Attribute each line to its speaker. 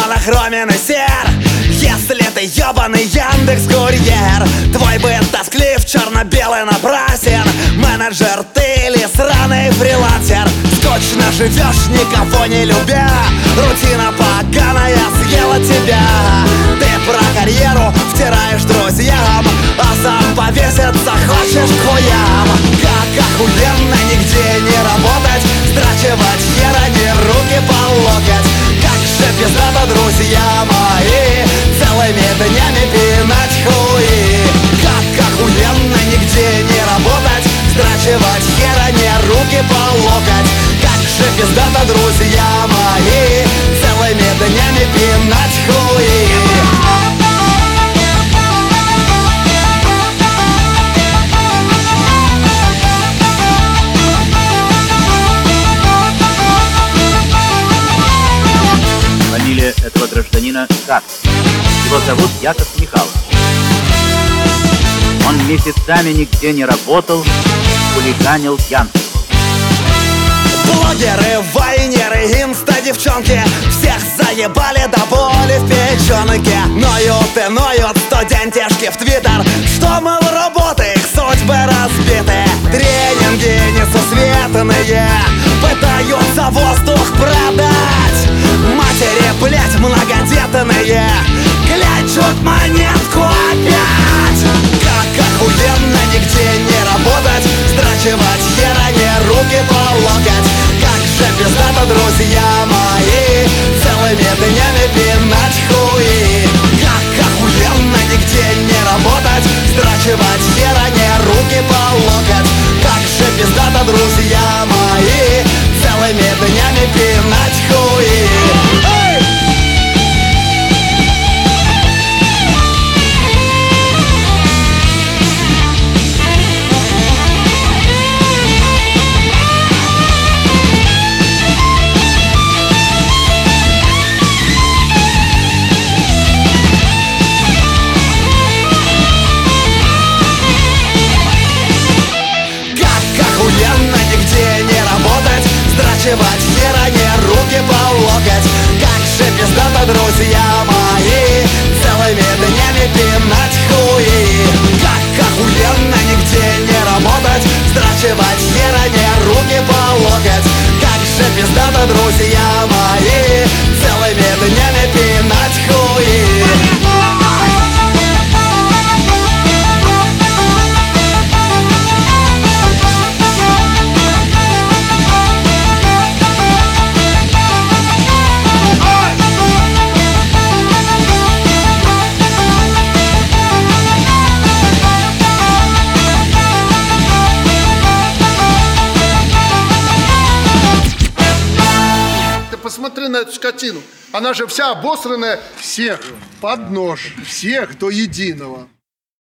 Speaker 1: монохромен и сер. Если ты ёбаный Яндекс.Курьер, твой быт тосклив, черно-белый напрасен. Менеджер ты или сраный фрилансер, скучно живешь, никого не любя. Рутина поганая съела тебя. Ты про карьеру втираешь друзьям, а сам повеситься хочешь к хуям. Как охуенно нигде не работать, страчивать хера, не руки по локоть. Как же пиздато, друзья мои, целыми днями пинать хуи. Как охуенно нигде не работать, страчивать хера, не руки по локоть. Как же пиздато, друзья мои, целыми днями пинать хуи.
Speaker 2: Фамилия этого гражданина Кат. Его зовут Яков Михайлович. Он месяцами нигде не работал, хулиганил, пьянствовал.
Speaker 1: Блогеры, вайнеры, инста-девчонки всех заебали до боли в печенке. Ноют и ноют студентишки в твиттер, что, мол, работы их судьбы разбиты. Тренинги несусветные пытаются воздух продать. Матери, блять, многодетные клячут монетку опять. Как охуенно нигде не работать, страчивать хера, не руки по локоть. Как же пиздато, друзья мои, целыми днями пинать хуи. Как охуенно нигде не работать, страчивать хера, не руки по локоть. Как же пиздато, друзья мои, целыми днями пинать хуи. Страчивать хера, не руки по локоть. Как же пиздато, друзья мои, целыми днями пинать хуи. Как охуенно нигде не работать, страчивать хера, не руки по локоть. Как же пиздато, друзья мои, целыми днями пинать хуи.
Speaker 3: Посмотри на эту скотину. Она же вся обосранная. Всех под нож. Всех до единого.